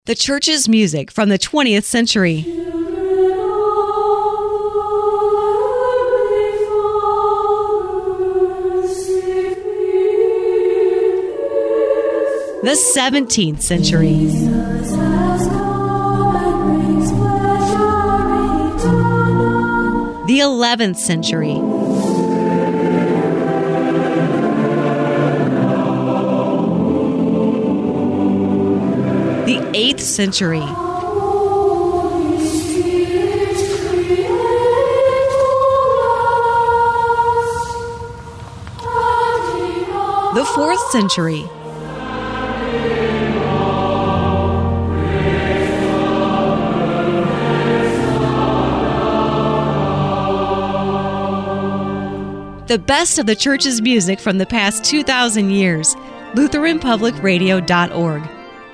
The church's music from the 20th century. The 17th century. The 11th century. The 8th century. The 4th century. The best of the church's music from the past 2,000 years. LutheranPublicRadio.org.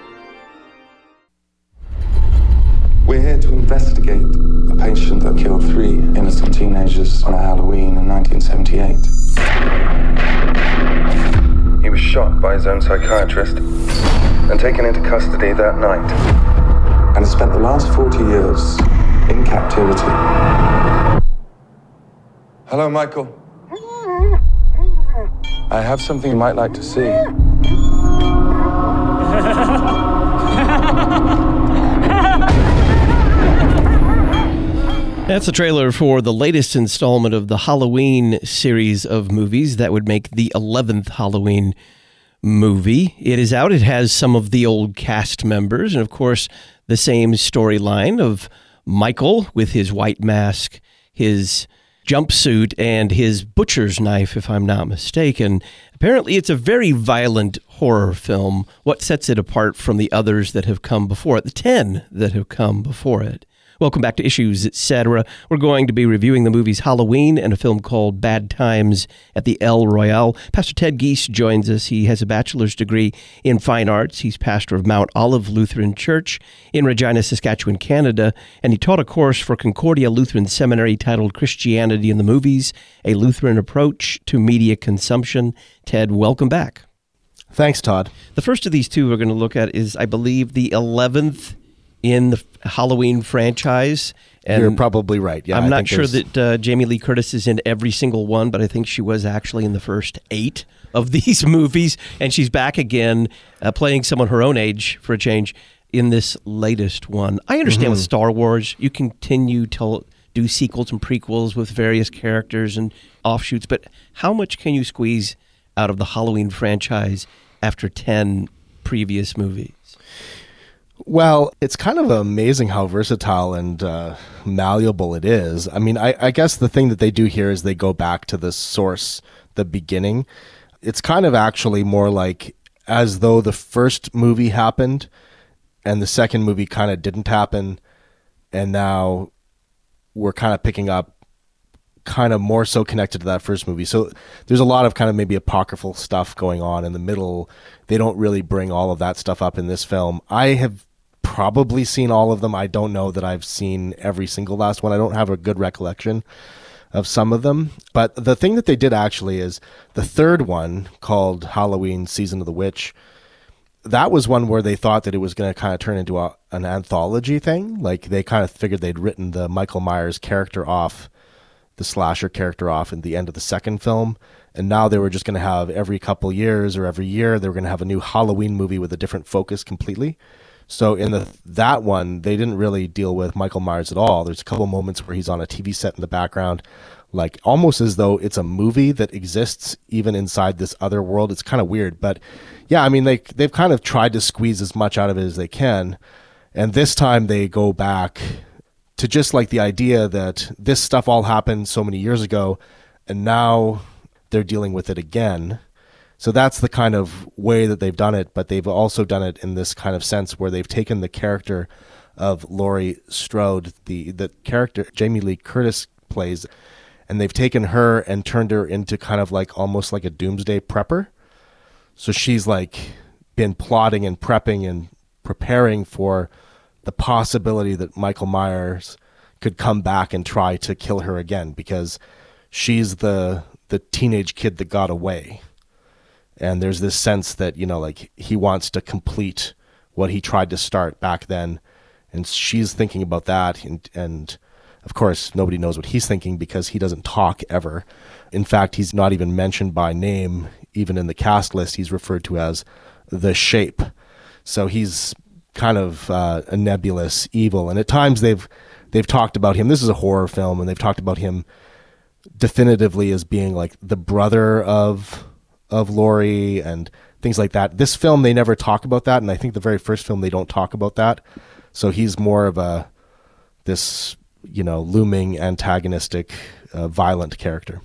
We're here to investigate a patient that killed 3 innocent teenagers on a Halloween in 1978. He was shot by his own psychiatrist and taken into custody that night, and has spent the last 40 years in captivity. Hello, Michael. I have something you might like to see. That's the trailer for the latest installment of the Halloween series of movies. That would make the 11th Halloween movie. It is out. It has some of the old cast members and, of course, the same storyline of Michael with his white mask, his jumpsuit, and his butcher's knife, if I'm not mistaken. Apparently, it's a very violent horror film. What sets it apart from the others that have come before it, the 10 that have come before it? Welcome back to Issues, Etc. We're going to be reviewing the movies Halloween and a film called Bad Times at the El Royale. Pastor Ted Giese joins us. He has a bachelor's degree in fine arts. He's pastor of Mount Olive Lutheran Church in Regina, Saskatchewan, Canada, and he taught a course for Concordia Lutheran Seminary titled Christianity in the Movies, a Lutheran Approach to Media Consumption. Ted, welcome back. Thanks, Todd. The first of these two we're going to look at is, I believe, the 11th in the Halloween franchise. And you're probably right. Yeah, I'm not sure that Jamie Lee Curtis is in every single one, but I think she was actually in the first 8 of these movies, and she's back again playing someone her own age for a change in this latest one. I understand with Star Wars, you continue to do sequels and prequels with various characters and offshoots, but how much can you squeeze out of the Halloween franchise after 10 previous movies? Well, it's kind of amazing how versatile and malleable it is. I mean, I guess the thing that they do here is they go back to the source, the beginning. It's kind of actually more like as though the first movie happened and the second movie kind of didn't happen, and now we're kind of picking up kind of more so connected to that first movie. So there's a lot of kind of maybe apocryphal stuff going on in the middle. They don't really bring all of that stuff up in this film. I have probably seen all of them. I don't know that I've seen every single last one. I don't have a good recollection of some of them. But the thing that they did actually is the third one, called Halloween Season of the Witch, that was one where they thought that it was going to kind of turn into an anthology thing. Like they kind of figured they'd written the Michael Myers character off, the slasher character off in the end of the second film. And now they were just going to have every couple years or every year, they were going to have a new Halloween movie with a different focus completely. So in that one, they didn't really deal with Michael Myers at all. There's a couple moments where he's on a TV set in the background, like almost as though it's a movie that exists even inside this other world. It's kind of weird. But yeah, I mean, they've kind of tried to squeeze as much out of it as they can. And this time they go back to just like the idea that this stuff all happened so many years ago, and now they're dealing with it again. So that's the kind of way that they've done it, but they've also done it in this kind of sense where they've taken the character of Laurie Strode, the character Jamie Lee Curtis plays, and they've taken her and turned her into kind of like almost like a doomsday prepper. So she's like been plotting and prepping and preparing for the possibility that Michael Myers could come back and try to kill her again, because she's the teenage kid that got away. And there's this sense that, you know, like he wants to complete what he tried to start back then. And she's thinking about that. And of course, nobody knows what he's thinking because he doesn't talk ever. In fact, he's not even mentioned by name. Even in the cast list, he's referred to as the Shape. So he's kind of a nebulous evil. And at times they've talked about him. This is a horror film, and they've talked about him definitively as being like the brother of Laurie and things like that. This film, they never talk about that. And I think the very first film, they don't talk about that. So he's more of this looming antagonistic, violent character.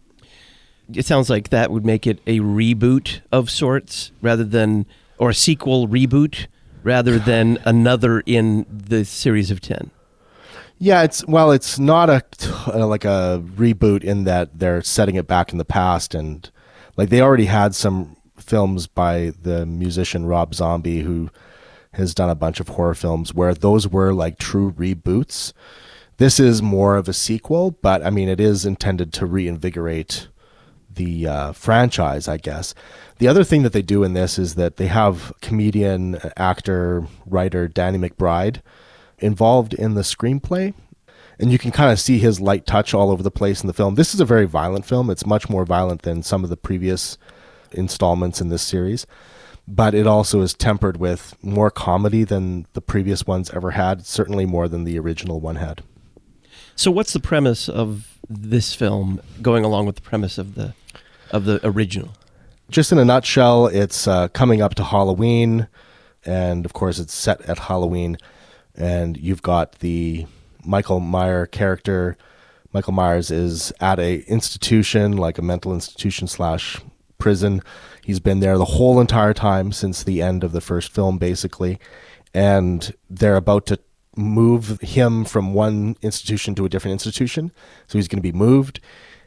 It sounds like that would make it a reboot of sorts or a sequel reboot rather than another in the series of 10. Yeah, it's not like a reboot in that they're setting it back in the past, and like they already had some films by the musician Rob Zombie, who has done a bunch of horror films where those were like true reboots. This is more of a sequel, but I mean, it is intended to reinvigorate the franchise, I guess. The other thing that they do in this is that they have comedian, actor, writer Danny McBride involved in the screenplay, and you can kind of see his light touch all over the place in the film. This is a very violent film. It's much more violent than some of the previous installments in this series, but it also is tempered with more comedy than the previous ones ever had, certainly more than the original one had. So what's the premise of this film going along with the premise of the original? Just in a nutshell, it's coming up to Halloween, and of course it's set at Halloween, and you've got the Michael Myers character. Michael Myers is at a institution, like a mental institution / prison. He's been there the whole entire time since the end of the first film, basically, and they're about to move him from one institution to a different institution. So he's going to be moved,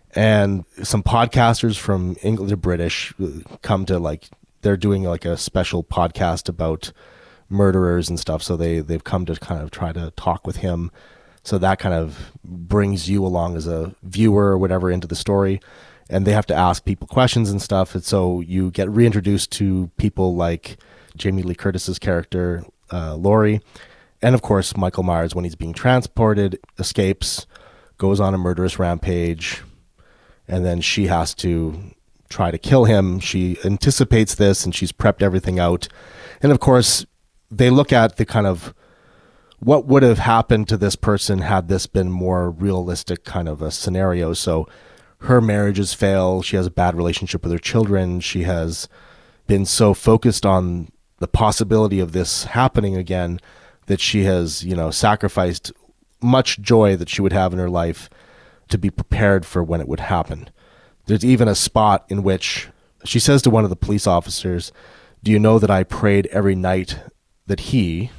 and some podcasters from England, the British, come to they're doing like a special podcast about murderers and stuff. So they've come to kind of try to talk with him. So that kind of brings you along as a viewer or whatever into the story, and they have to ask people questions and stuff. And so you get reintroduced to people like Jamie Lee Curtis's character, Laurie. And of course, Michael Myers, when he's being transported, escapes, goes on a murderous rampage, and then she has to try to kill him. She anticipates this, and she's prepped everything out. And of course, they look at the kind of what would have happened to this person had this been more realistic kind of a scenario. So her marriages fail. She has a bad relationship with her children. She has been so focused on the possibility of this happening again that she has, sacrificed much joy that she would have in her life to be prepared for when it would happen. There's even a spot in which she says to one of the police officers, "Do you know that I prayed every night that he,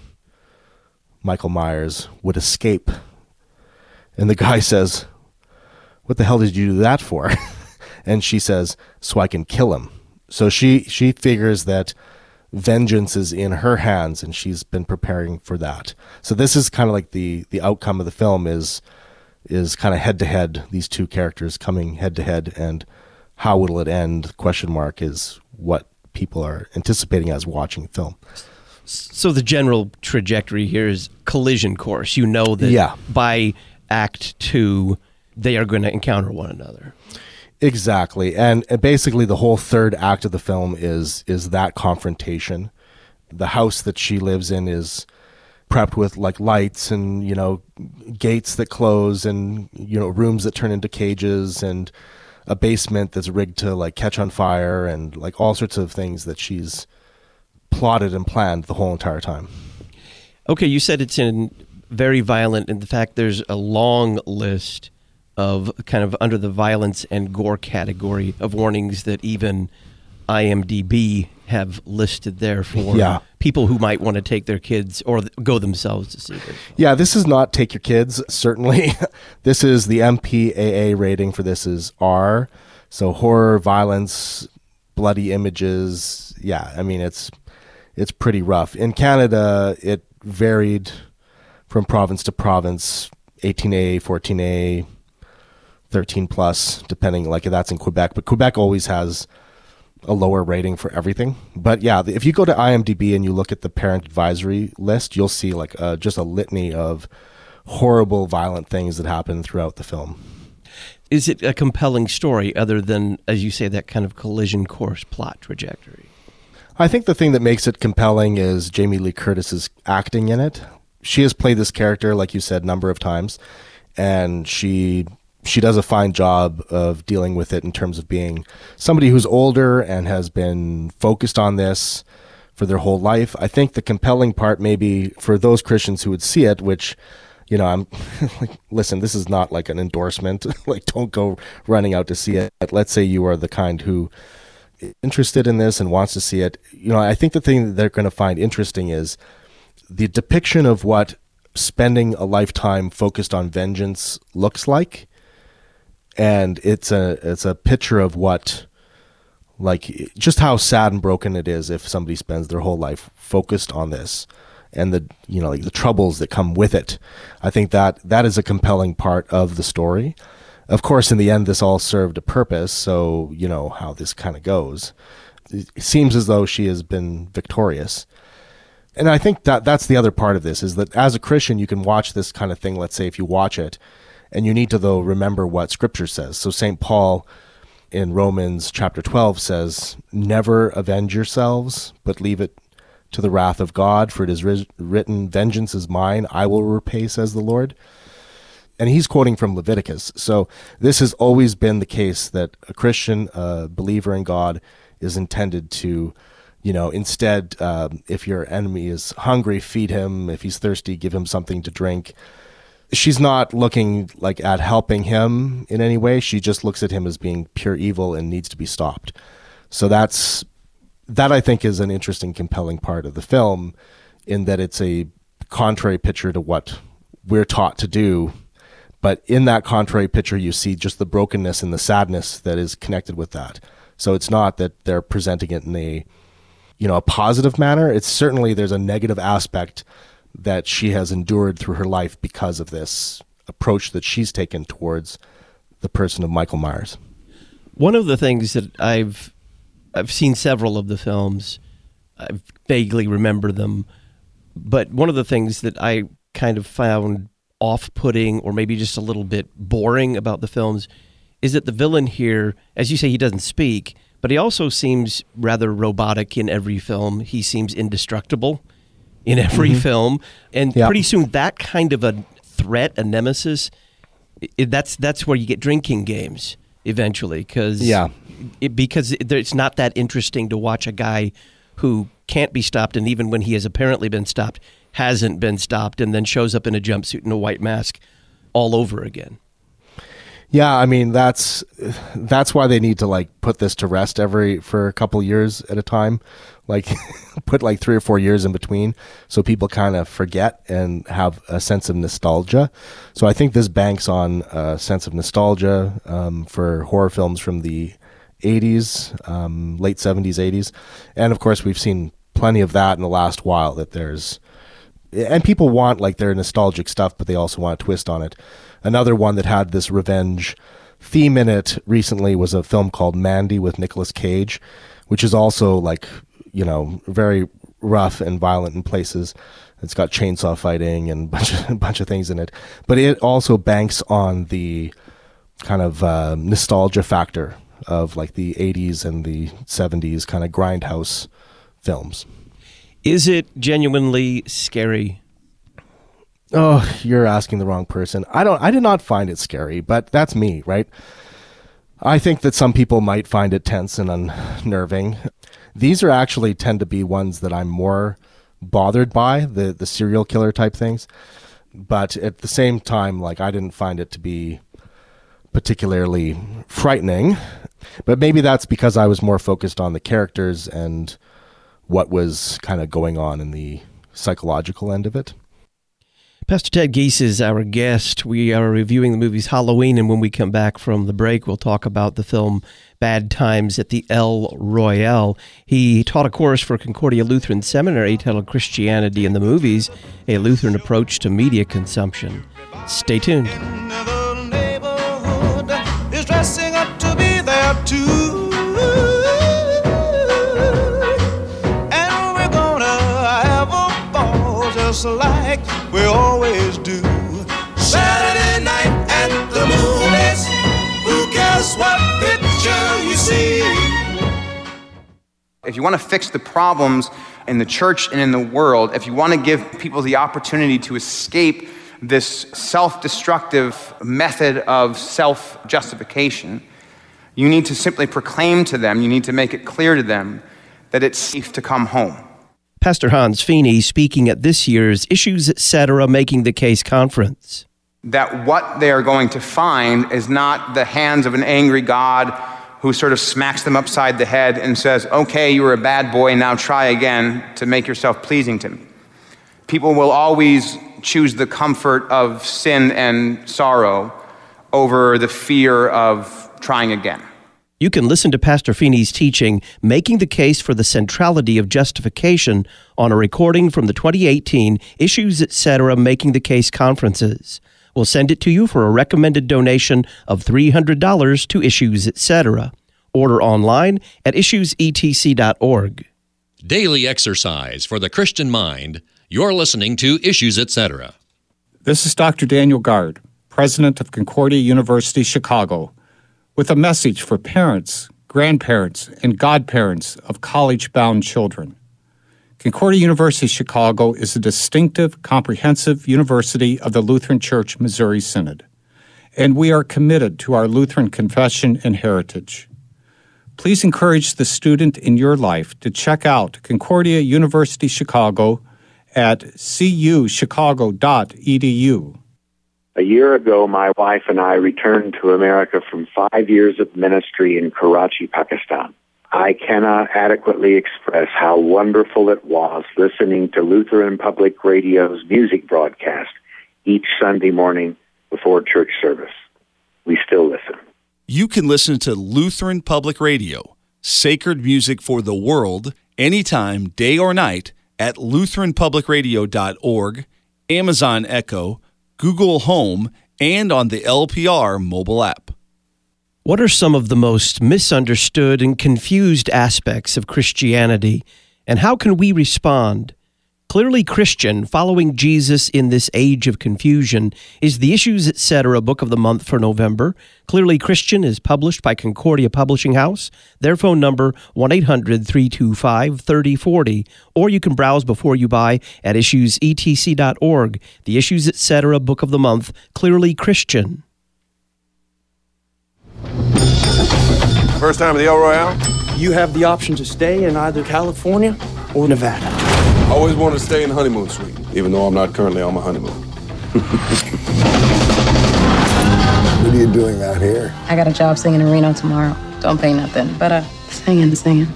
Michael Myers, would escape?" And the guy says, "What the hell did you do that for?" And she says, "So I can kill him." So she figures that vengeance is in her hands, and she's been preparing for that. So this is kind of like the outcome of the film is kind of head to head, these two characters coming head to head, and how will it end? Question mark is what people are anticipating as watching the film. So the general trajectory here is collision course. You know that by Act 2, they are going to encounter one another. Exactly. And basically the whole third act of the film is that confrontation. The house that she lives in is prepped with like lights and, gates that close and, rooms that turn into cages and a basement that's rigged to like catch on fire and like all sorts of things that she's plotted and planned the whole entire time. Okay, you said it's very violent, and the fact there's a long list of kind of under the violence and gore category of warnings that even IMDb have listed there for people who might want to take their kids or go themselves to see this. Yeah, this is not take your kids, certainly. This is the MPAA rating for this is R. So horror, violence, bloody images. Yeah, I mean, it's pretty rough. In Canada, it varied from province to province, 18A, 14A, 13 plus, depending, like that's in Quebec. But Quebec always has a lower rating for everything. But yeah, if you go to IMDb and you look at the parent advisory list, you'll see like just a litany of horrible, violent things that happen throughout the film. Is it a compelling story other than, as you say, that kind of collision course plot trajectory? I think the thing that makes it compelling is Jamie Lee Curtis's acting in it. She has played this character, like you said, a number of times, and she does a fine job of dealing with it in terms of being somebody who's older and has been focused on this for their whole life. I think the compelling part maybe for those Christians who would see it, which, you know, I'm like, listen, this is not like an endorsement. Like, don't go running out to see it. Let's say you are the kind who is interested in this and wants to see it. You know, I think the thing that they're going to find interesting is the depiction of what spending a lifetime focused on vengeance looks like. And it's a picture of what, like, just how sad and broken it is if somebody spends their whole life focused on this, and the, you know, like the troubles that come with it. I think that is a compelling part of the story. Of course, in the end, this all served a purpose. So you know how this kind of goes. It seems as though she has been victorious. And I think that's the other part of this, is that as a Christian, you can watch this kind of thing. Let's say if you watch it, and you need to, though, remember what Scripture says. So St. Paul in Romans chapter 12 says, "Never avenge yourselves, but leave it to the wrath of God, for it is written, 'Vengeance is mine, I will repay,' says the Lord." And he's quoting from Leviticus. So this has always been the case, that a Christian, a believer in God, is intended to, you know, instead, if your enemy is hungry, feed him. If he's thirsty, give him something to drink. She's not looking like at helping him in any way. She just looks at him as being pure evil and needs to be stopped. So that I think is an interesting, compelling part of the film, in that it's a contrary picture to what we're taught to do. But in that contrary picture, you see just the brokenness and the sadness that is connected with that. So it's not that they're presenting it in a, you know, a positive manner. It's certainly, there's a negative aspect that she has endured through her life because of this approach that she's taken towards the person of Michael Myers. One of the things that I've seen several of the films, I vaguely remember them, but one of the things that I kind of found off-putting, or maybe just a little bit boring about the films, is that the villain here, as you say, he doesn't speak, but he also seems rather robotic in every film. He seems indestructible in every film, and pretty soon that kind of a threat, a nemesis, that's where you get drinking games eventually, because it's not that interesting to watch a guy who can't be stopped, and even when he has apparently been stopped, hasn't been stopped, and then shows up in a jumpsuit and a white mask all over again. Yeah, I mean, that's why they need to, like, put this to rest for a couple years at a time, like put like 3 or 4 years in between, so people kind of forget and have a sense of nostalgia. So I think this banks on a sense of nostalgia for horror films from the 80s, late 70s, 80s. And of course, we've seen plenty of that in the last while, and people want, like, their nostalgic stuff, but they also want a twist on it. Another one that had this revenge theme in it recently was a film called Mandy with Nicolas Cage, which is also, like, you know, very rough and violent in places. It's got chainsaw fighting and a bunch of things in it. But it also banks on the kind of nostalgia factor of, like, the 80s and the 70s kind of grindhouse films. Is it genuinely scary? Oh, you're asking the wrong person. I did not find it scary, but that's me, right? I think that some people might find it tense and unnerving. These are actually tend to be ones that I'm more bothered by, the serial killer type things. But at the same time, like, I didn't find it to be particularly frightening. But maybe that's because I was more focused on the characters and what was kind of going on in the psychological end of it. Pastor Ted Giese is our guest. We are reviewing the movies Halloween, and when we come back from the break, we'll talk about the film Bad Times at the El Royale. He taught a course for Concordia Lutheran Seminary titled Christianity in the Movies, a Lutheran approach to media consumption. Stay tuned. The neighborhood is dressing up to be there too. like we always do. Saturday night at the movies, who cares what picture you see? If you want to fix the problems in the church and in the world, if you want to give people the opportunity to escape this self-destructive method of self-justification, you need to simply proclaim to them, you need to make it clear to them that it's safe to come home. Pastor Hans Feeney speaking at this year's Issues Etc. Making the Case conference. That what they are going to find is not the hands of an angry God who sort of smacks them upside the head and says, okay, you were a bad boy, now try again to make yourself pleasing to me. People will always choose the comfort of sin and sorrow over the fear of trying again. You can listen to Pastor Feeney's teaching, Making the Case for the Centrality of Justification, on a recording from the 2018 Issues Etc. Making the Case conferences. We'll send it to you for a recommended donation of $300 to Issues Etc. Order online at issuesetc.org. Daily exercise for the Christian mind. You're listening to Issues Etc. This is Dr. Daniel Gard, president of Concordia University, Chicago, with a message for parents, grandparents, and godparents of college-bound children. Concordia University Chicago is a distinctive, comprehensive university of the Lutheran Church Missouri Synod, and we are committed to our Lutheran confession and heritage. Please encourage the student in your life to check out Concordia University Chicago at cuchicago.edu. A year ago, my wife and I returned to America from 5 years of ministry in Karachi, Pakistan. I cannot adequately express how wonderful it was listening to Lutheran Public Radio's music broadcast each Sunday morning before church service. We still listen. You can listen to Lutheran Public Radio, sacred music for the world, anytime, day or night, at lutheranpublicradio.org, Amazon Echo, Google Home, and on the LPR mobile app. What are some of the most misunderstood and confused aspects of Christianity, and how can we respond? Clearly Christian, Following Jesus in This Age of Confusion, is the Issues Etc. Book of the Month for November. Clearly Christian is published by Concordia Publishing House. Their phone number, 1-800-325-3040. Or you can browse before you buy at issuesetc.org. The Issues Etc. Book of the Month, Clearly Christian. First time at the El Royale? You have the option to stay in either California or Nevada. I always wanted to stay in the honeymoon suite, even though I'm not currently on my honeymoon. What are you doing out here? I got a job singing in Reno tomorrow. Don't pay nothing, but singing.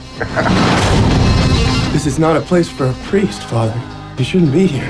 This is not a place for a priest, Father. You shouldn't be here.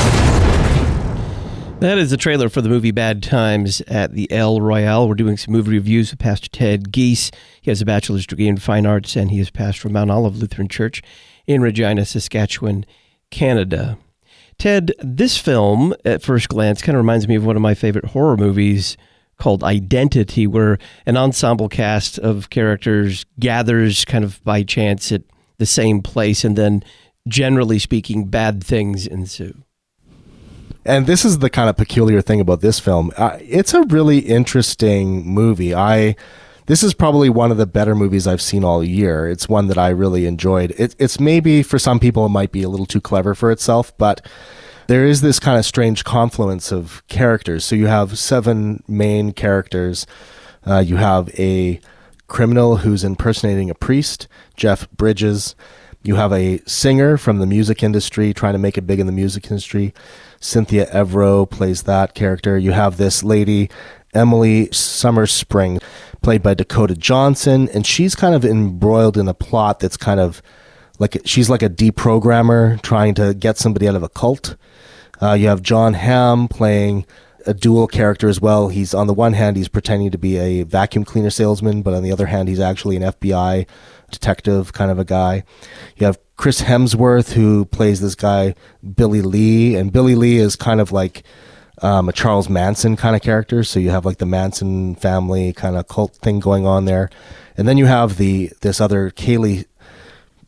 That is the trailer for the movie Bad Times at the El Royale. We're doing some movie reviews with Pastor Ted Giese. He has a bachelor's degree in fine arts, and he is pastor of Mount Olive Lutheran Church in Regina, Saskatchewan, Canada. Ted, this film, at first glance, kind of reminds me of one of my favorite horror movies called Identity, where an ensemble cast of characters gathers kind of by chance at the same place, and then, generally speaking, bad things ensue. And this is the kind of peculiar thing about this film. It's a really interesting movie. This is probably one of the better movies I've seen all year. It's one that I really enjoyed. It's maybe, for some people, it might be a little too clever for itself, but there is this kind of strange confluence of characters. So you have 7 main characters. You have a criminal who's impersonating a priest, Jeff Bridges. You have a singer from the music industry trying to make it big in the music industry. Cynthia Evero plays that character. You have this lady, Emily Summerspring, played by Dakota Johnson, and she's kind of embroiled in a plot that's kind of like, she's like a deprogrammer trying to get somebody out of a cult. You have John Hamm playing a dual character as well. He's, on the one hand, he's pretending to be a vacuum cleaner salesman, but on the other hand, he's actually an FBI detective kind of a guy. You have Chris Hemsworth, who plays this guy, Billy Lee, and Billy Lee is kind of like a Charles Manson kind of character, so you have like the Manson family kind of cult thing going on there. And then you have this other Kaylee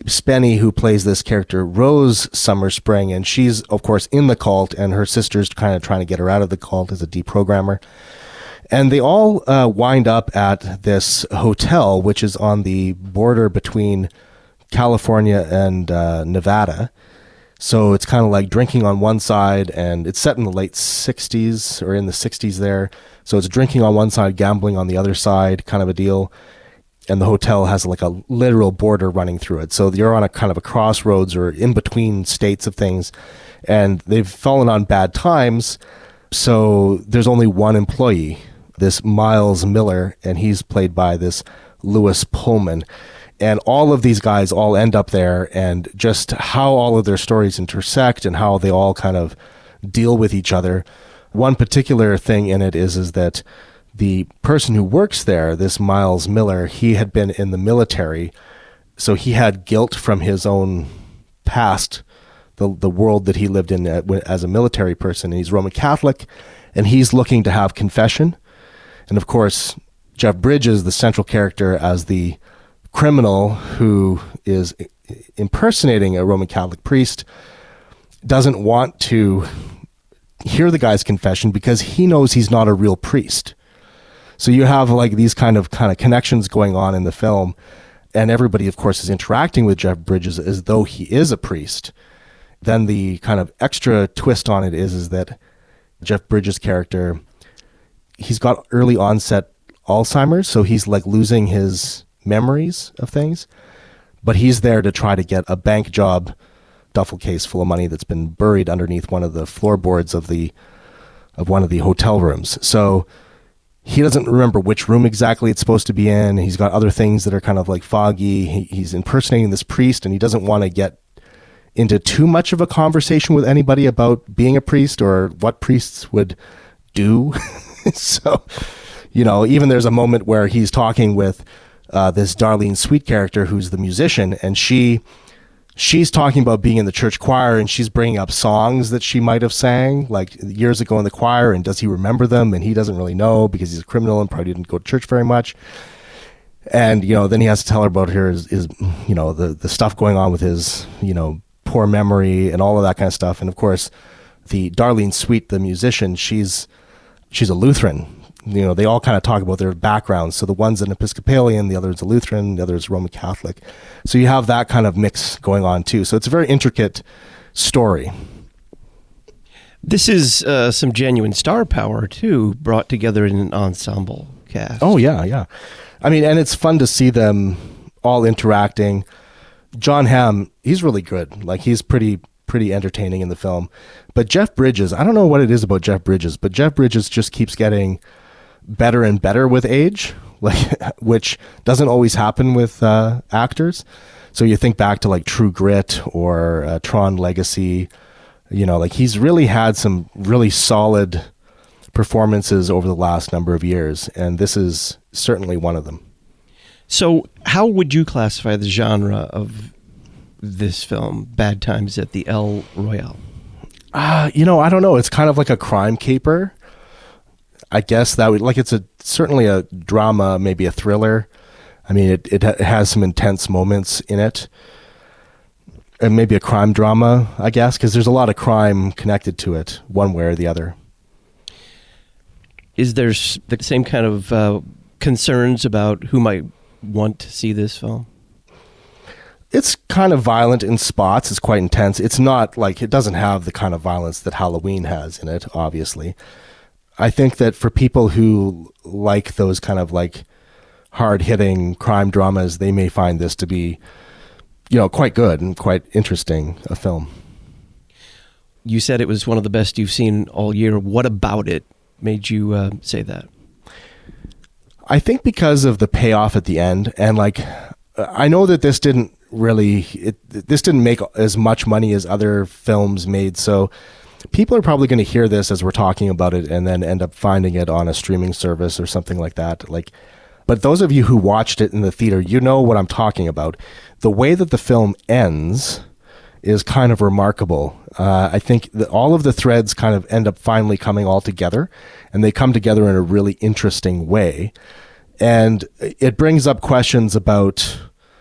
Spenny, who plays this character, Rose Summerspring, and she's, of course, in the cult, and her sister's kind of trying to get her out of the cult as a deprogrammer. And they all wind up at this hotel, which is on the border between California and Nevada. So it's kind of like drinking on one side, and it's set in the late 60s, or in the 60s there. So it's drinking on one side, gambling on the other side, kind of a deal. And the hotel has like a literal border running through it. So you're on a kind of a crossroads or in between states of things, and they've fallen on bad times. So there's only one employee, this Miles Miller, and he's played by this Lewis Pullman. And all of these guys all end up there, and just how all of their stories intersect and how they all kind of deal with each other. One particular thing in it is that the person who works there, this Miles Miller, he had been in the military, so he had guilt from his own past, the world that he lived in as a military person. And he's Roman Catholic, and he's looking to have confession. And of course, Jeff Bridges, the central character as the criminal who is impersonating a Roman Catholic priest, doesn't want to hear the guy's confession because he knows he's not a real priest. So you have like these kind of connections going on in the film, and everybody, of course, is interacting with Jeff Bridges as though he is a priest. Then the kind of extra twist on it is that Jeff Bridges' character, he's got early onset Alzheimer's, so he's like losing his memories of things, but he's there to try to get a bank job, duffel case full of money that's been buried underneath one of the floorboards of one of the hotel rooms. So he doesn't remember which room exactly it's supposed to be in. He's got other things that are kind of like foggy. He's impersonating this priest, and he doesn't want to get into too much of a conversation with anybody about being a priest or what priests would do. So, even there's a moment where he's talking with this Darlene Sweet character who's the musician, and she's talking about being in the church choir, and she's bringing up songs that she might have sang like years ago in the choir, and does he remember them? And he doesn't really know because he's a criminal and probably didn't go to church very much. And then he has to tell her about his the stuff going on with his poor memory and all of that kind of stuff. And of course, the Darlene Sweet, the musician, she's a Lutheran. They all kind of talk about their backgrounds. So the one's an Episcopalian, the other's a Lutheran, the other's Roman Catholic. So you have that kind of mix going on too. So it's a very intricate story. This is some genuine star power too, brought together in an ensemble cast. Oh yeah. I mean, and it's fun to see them all interacting. John Hamm, he's really good. Like, he's pretty entertaining in the film. But Jeff Bridges, I don't know what it is about Jeff Bridges, but Jeff Bridges just keeps getting better and better with age, like, which doesn't always happen with actors. So you think back to like True Grit or Tron Legacy, like he's really had some really solid performances over the last number of years, and this is certainly one of them. So how would you classify the genre of this film, Bad Times at the El Royale? I don't know. It's kind of like a crime caper. I guess that would, like, it's certainly a drama, maybe a thriller. I mean, it has some intense moments in it. And maybe a crime drama, I guess, because there's a lot of crime connected to it, one way or the other. Is there the same kind of concerns about who might want to see this film? It's kind of violent in spots. It's quite intense. It's not like, it doesn't have the kind of violence that Halloween has in it, obviously. I think that for people who like those kind of like hard-hitting crime dramas, they may find this to be, quite good and quite interesting a film. You said it was one of the best you've seen all year. What about it made you say that? I think because of the payoff at the end, and like, I know that this didn't make as much money as other films made, so people are probably going to hear this as we're talking about it and then end up finding it on a streaming service or something like that. Like, but those of you who watched it in the theater, you know what I'm talking about. The way that the film ends is kind of remarkable. I think that all of the threads kind of end up finally coming all together, and they come together in a really interesting way. And it brings up questions about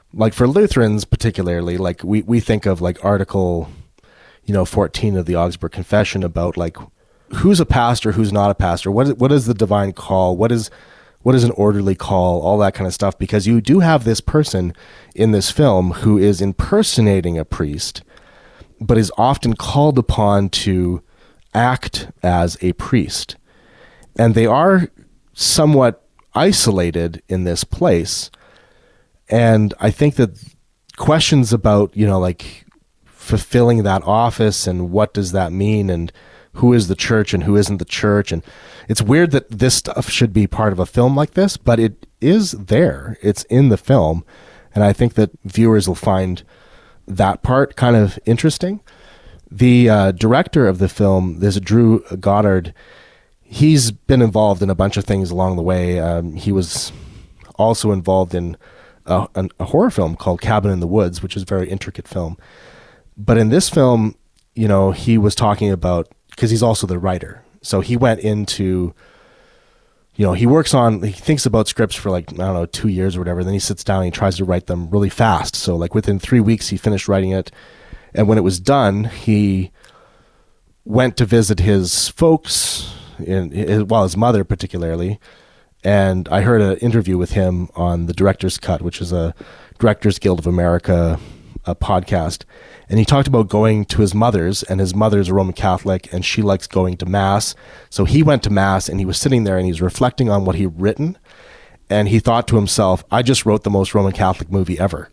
like for Lutherans particularly, like we think of like Article, 14 of the Augsburg Confession about like who's a pastor, who's not a pastor, what is the divine call, what is an orderly call, all that kind of stuff, because you do have this person in this film who is impersonating a priest, but is often called upon to act as a priest. And they are somewhat isolated in this place. And I think that questions about, like fulfilling that office and what does that mean and who is the church and who isn't the church. And it's weird that this stuff should be part of a film like this, but it is there. It's in the film. And I think that viewers will find that part kind of interesting. The director of the film, there's Drew Goddard. He's been involved in a bunch of things along the way. He was also involved in a horror film called Cabin in the Woods, which is a very intricate film. But in this film, he was talking about, because he's also the writer. So he went into, he thinks about scripts for 2 years or whatever. Then he sits down and he tries to write them really fast. So like within 3 weeks, he finished writing it. And when it was done, he went to visit his folks, his mother particularly. And I heard an interview with him on the Director's Cut, which is a Directors Guild of America podcast. And he talked about going to his mother's, and his mother's a Roman Catholic, and she likes going to Mass. So he went to Mass, and he was sitting there, and he's reflecting on what he'd written. And he thought to himself, I just wrote the most Roman Catholic movie ever.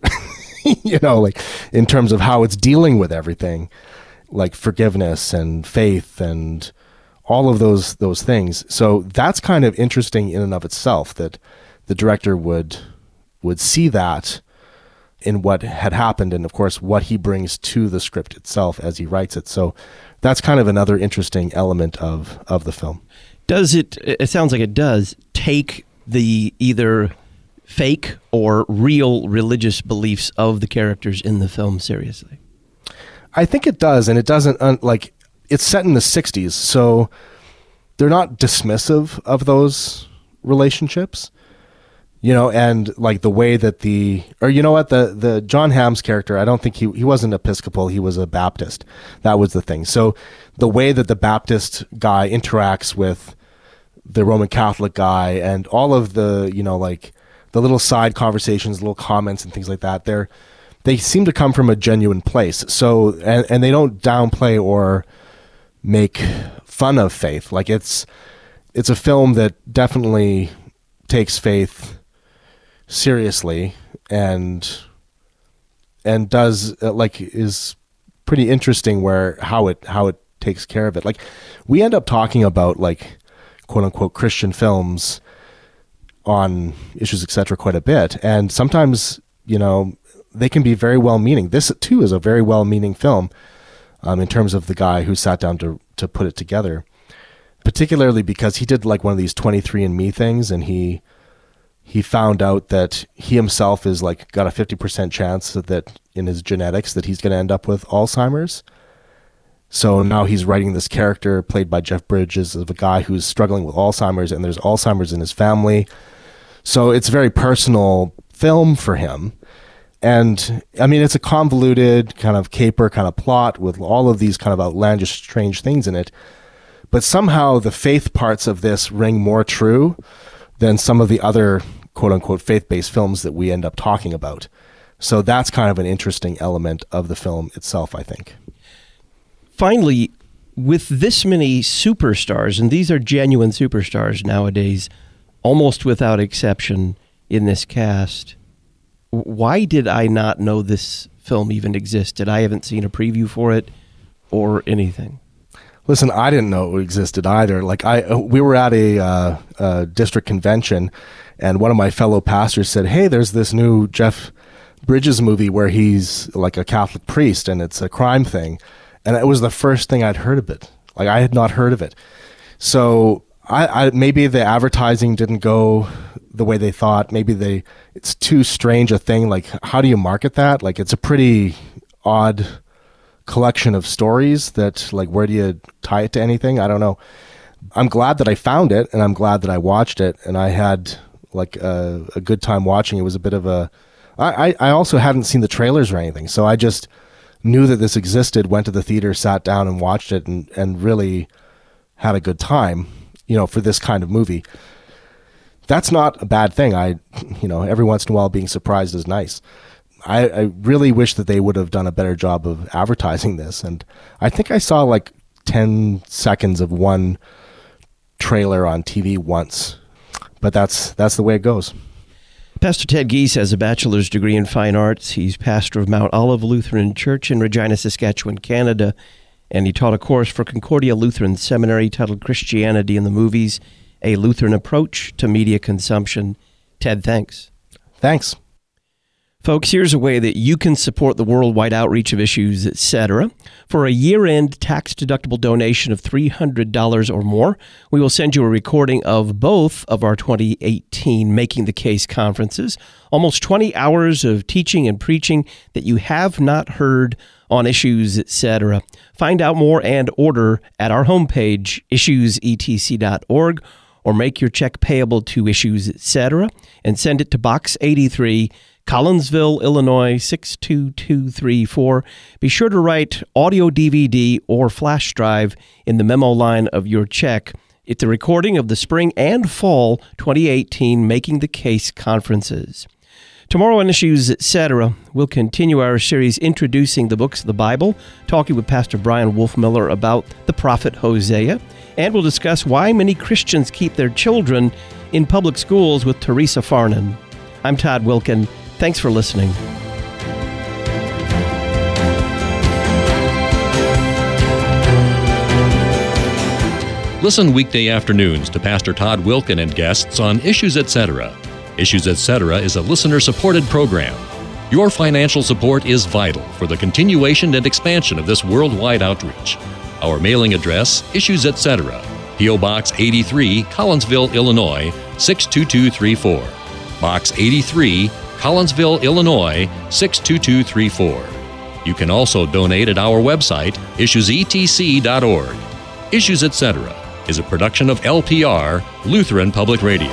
In terms of how it's dealing with everything, like forgiveness and faith and all of those things. So that's kind of interesting in and of itself, that the director would see that in what had happened, and of course what he brings to the script itself as he writes it. So that's kind of another interesting element of the film. Does it sounds like it does take the either fake or real religious beliefs of the characters in the film seriously? I think it does, and it doesn't, it's set in the 60s, so they're not dismissive of those relationships. And like the way that the John Hamm's character, I don't think he wasn't Episcopal, he was a Baptist. That was the thing. So the way that the Baptist guy interacts with the Roman Catholic guy and all of the, the little side conversations, little comments and things like that, they seem to come from a genuine place. So, and they don't downplay or make fun of faith. Like it's a film that definitely takes faith seriously and does is pretty interesting how it takes care of it. Like we end up talking about quote unquote Christian films on Issues Etc. quite a bit, and sometimes they can be very well meaning. This too is a very well meaning film in terms of the guy who sat down to put it together, particularly because he did one of these 23andMe things, and he found out that he himself is got a 50% chance that in his genetics that he's going to end up with Alzheimer's. So now he's writing this character played by Jeff Bridges of a guy who's struggling with Alzheimer's, and there's Alzheimer's in his family. So it's a very personal film for him. And I mean, it's a convoluted kind of caper kind of plot with all of these kind of outlandish, strange things in it. But somehow the faith parts of this ring more true than some of the other quote-unquote faith-based films that we end up talking about. So that's kind of an interesting element of the film itself, I think. Finally, with this many superstars, and these are genuine superstars nowadays, almost without exception in this cast, why did I not know this film even existed? I haven't seen a preview for it or anything. Listen, I didn't know it existed either. We were at a district convention, and one of my fellow pastors said, "Hey, there's this new Jeff Bridges movie where he's like a Catholic priest, and it's a crime thing." And it was the first thing I'd heard of it. I had not heard of it. So I maybe the advertising didn't go the way they thought. Maybe it's too strange a thing. How do you market that? It's a pretty odd collection of stories that where do you tie it to anything? I don't know. I'm glad that I found it, and I'm glad that I watched it, and I had a good time watching. It was a bit of a I also hadn't seen the trailers or anything, so I just knew that this existed, went to the theater, sat down and watched it, and really had a good time, for this kind of movie. That's not a bad thing. Every once in a while being surprised is nice. I really wish that they would have done a better job of advertising this. And I think I saw like 10 seconds of one trailer on TV once, but that's the way it goes. Pastor Ted Giese has a bachelor's degree in fine arts. He's pastor of Mount Olive Lutheran Church in Regina, Saskatchewan, Canada, and he taught a course for Concordia Lutheran Seminary titled Christianity in the Movies, A Lutheran Approach to Media Consumption. Ted, thanks. Thanks. Folks, here's a way that you can support the worldwide outreach of Issues, Etc. For a year-end tax-deductible donation of $300 or more, we will send you a recording of both of our 2018 Making the Case conferences, almost 20 hours of teaching and preaching that you have not heard on Issues, Etc. Find out more and order at our homepage, issuesetc.org, or make your check payable to Issues, Etc. and send it to Box 83, Collinsville, Illinois, 62234. Be sure to write audio DVD or flash drive in the memo line of your check. It's a recording of the spring and fall 2018 Making the Case conferences. Tomorrow on Issues, Etc., we'll continue our series introducing the books of the Bible, talking with Pastor Brian Wolfmiller about the prophet Hosea, and we'll discuss why many Christians keep their children in public schools with Teresa Farnan. I'm Todd Wilkin. Thanks for listening. Listen weekday afternoons to Pastor Todd Wilkin and guests on Issues, Etc. Issues, Etc. is a listener-supported program. Your financial support is vital for the continuation and expansion of this worldwide outreach. Our mailing address, Issues, Etc., P.O. Box 83, Collinsville, Illinois, 62234. Box 83, Collinsville, Illinois, 62234. You can also donate at our website, issuesetc.org. Issues, Etc. is a production of LPR, Lutheran Public Radio.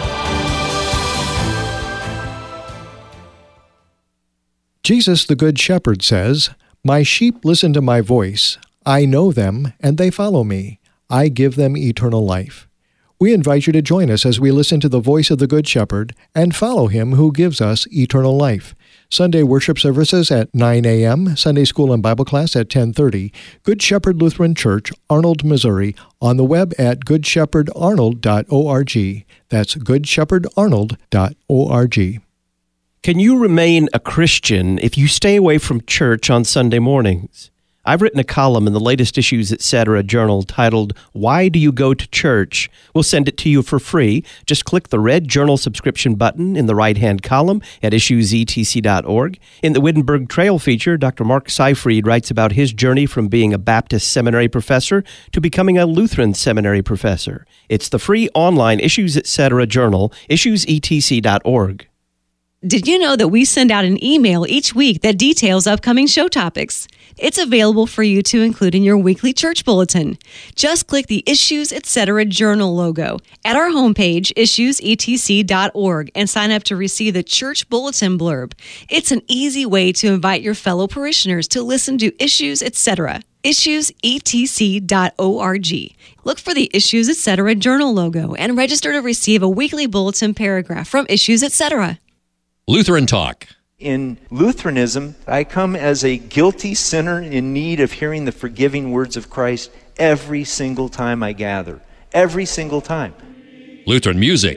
Jesus, the Good Shepherd, says, "My sheep listen to my voice. I know them, and they follow me. I give them eternal life." We invite you to join us as we listen to the voice of the Good Shepherd and follow him who gives us eternal life. Sunday worship services at 9 a.m., Sunday school and Bible class at 10:30, Good Shepherd Lutheran Church, Arnold, Missouri, on the web at goodshepherdarnold.org. That's goodshepherdarnold.org. Can you remain a Christian if you stay away from church on Sunday mornings? I've written a column in the latest Issues, Etc. journal titled, Why Do You Go to Church? We'll send it to you for free. Just click the red journal subscription button in the right-hand column at issuesetc.org. In the Wittenberg Trail feature, Dr. Mark Seifried writes about his journey from being a Baptist seminary professor to becoming a Lutheran seminary professor. It's the free online Issues, Etc. journal, issuesetc.org. Did you know that we send out an email each week that details upcoming show topics? It's available for you to include in your weekly church bulletin. Just click the Issues, Etc. journal logo at our homepage, issuesetc.org, and sign up to receive the church bulletin blurb. It's an easy way to invite your fellow parishioners to listen to Issues, Etc. issuesetc.org. Look for the Issues, Etc. journal logo and register to receive a weekly bulletin paragraph from Issues, Etc. Lutheran Talk. In Lutheranism, I come as a guilty sinner in need of hearing the forgiving words of Christ every single time I gather. Every single time. Lutheran music.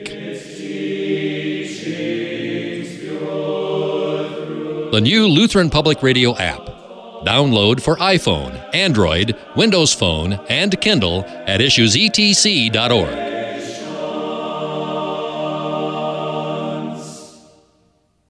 The new Lutheran Public Radio app. Download for iPhone, Android, Windows Phone, and Kindle at issuesetc.org.